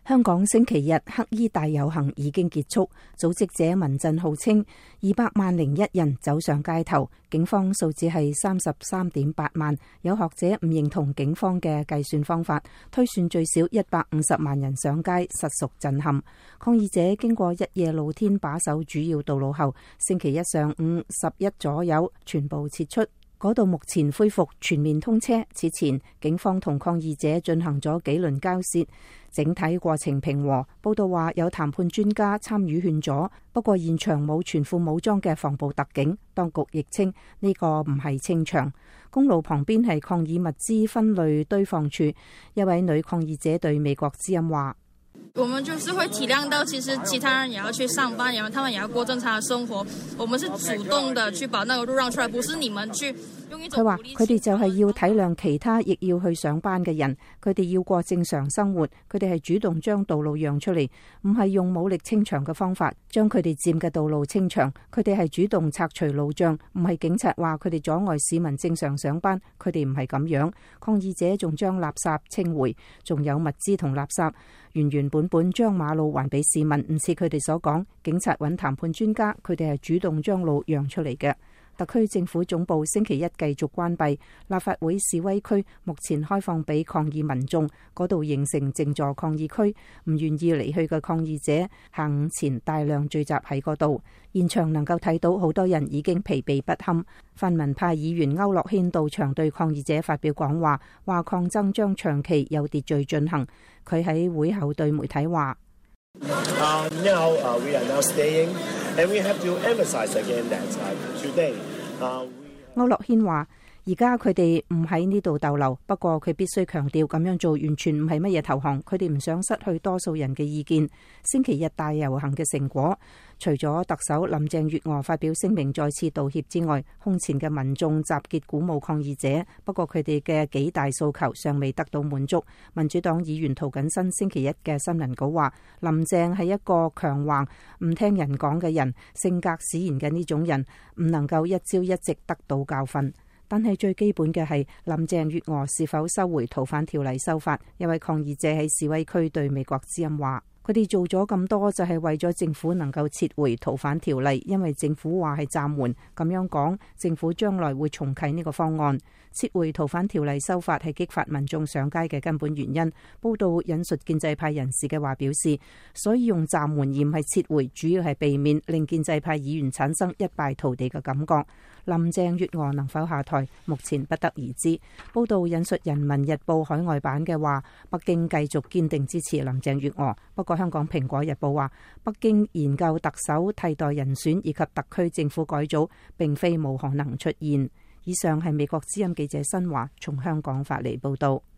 香港星期日黑衣大遊行已經結束，組織者民陣號稱200,001人走上街頭，警方數字係33.8萬。有學者唔認同警方嘅計算方法，推算最少150萬人上街，實屬震撼。抗議者經過一夜露天把守主要道路後，星期一上午11左右全部撤出。嗰度目前恢復全面通車。此前警方同抗議者進行咗幾輪交涉，整體過程平和。報道話有談判專家參與勸阻，不過現場冇全副武裝嘅防暴特警。當局亦稱呢個唔係清場。公路旁邊係抗議物資分類堆放處。一位女抗議者對美國之音話： 我們就是會體諒到，其實其他人也要去上班，然後他們也要過正常的生活。我們是主動的去把那個路讓出來，不是你們去用一種。佢話佢哋就係要體諒其他亦要去上班嘅人，佢哋要過正常生活，佢哋係主動將道路讓出嚟，唔係用武力清場嘅方法將佢哋佔嘅道路清場。佢哋係主動拆除路障，唔係警察話佢哋阻礙市民正常上班，佢哋唔係咁樣。抗議者仲將垃圾清回，仲有物資同垃圾。原本將馬路還俾市民，唔似佢哋所講，警察揾談判專家，佢哋係主動將路讓出嚟嘅。特區政府總部星期一繼續關閉，立法會示威區目前開放俾抗議民眾，嗰度形成靜坐抗議區，唔願意離去嘅抗議者下午前大量聚集喺嗰度，現場能夠睇到好多人已經疲憊不堪。泛民派議員區諾軒到場對抗議者發表講話，話抗爭將長期有秩序進行。佢喺會後對媒體話 ：Now we are now staying, and we have to emphasize again that today. 區諾軒話：而家佢哋唔喺呢度逗留，不過佢必須強調咁樣做完全唔係乜嘢投降，佢哋唔想失去多數人嘅意見。星期日大遊行嘅成果，除咗特首林鄭月娥發表聲明再次道歉之外，空前嘅民眾集結鼓舞抗議者，不過佢哋嘅幾大訴求尚未得到滿足。民主黨議員涂謹申星期一嘅新聞稿話：林鄭係一個強橫唔聽人講嘅人，性格使然嘅呢種人唔能夠一朝一夕得到教訓。但係最基本嘅係林鄭月娥是否收回逃犯條例修法。一位抗議者喺示威區對美國之音話：佢哋做咗咁多就係為咗政府能夠撤回逃犯條例，因為政府話係暫緩。咁樣講，政府將來會重啟呢個方案。撤回逃犯條例修法係激發民眾上街嘅根本原因。報道引述建制派人士嘅話表示，所以用暫緩而唔係撤回，主要係避免令建制派議員產生一敗塗地嘅感覺。林鄭月娥能否下台，目前不得而知。報道引述人民日報海外版嘅話，北京繼續堅定支持林鄭月娥。不過香港蘋果日報話，北京研究特首替代人選以及特區政府改組並非冇可能出現。以上係美國之音記者新華從香港發嚟報道。